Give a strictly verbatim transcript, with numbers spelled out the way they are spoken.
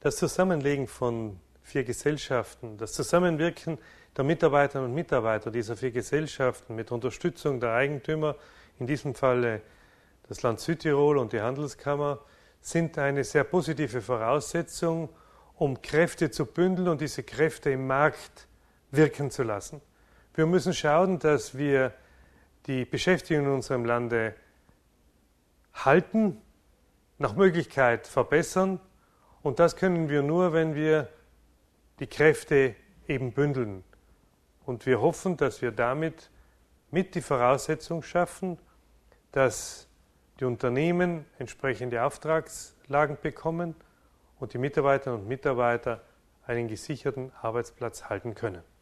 Das Zusammenlegen von vier Gesellschaften, das Zusammenwirken der Mitarbeiterinnen und Mitarbeiter dieser vier Gesellschaften mit Unterstützung der Eigentümer, in diesem Falle das Land Südtirol und die Handelskammer, sind eine sehr positive Voraussetzung, um Kräfte zu bündeln und diese Kräfte im Markt wirken zu lassen. Wir müssen schauen, dass wir die Beschäftigung in unserem Lande halten, nach Möglichkeit verbessern, und das können wir nur, wenn wir die Kräfte eben bündeln. Und wir hoffen, dass wir damit mit die Voraussetzung schaffen, dass die Unternehmen entsprechende Auftragslagen bekommen und die Mitarbeiterinnen und Mitarbeiter einen gesicherten Arbeitsplatz halten können.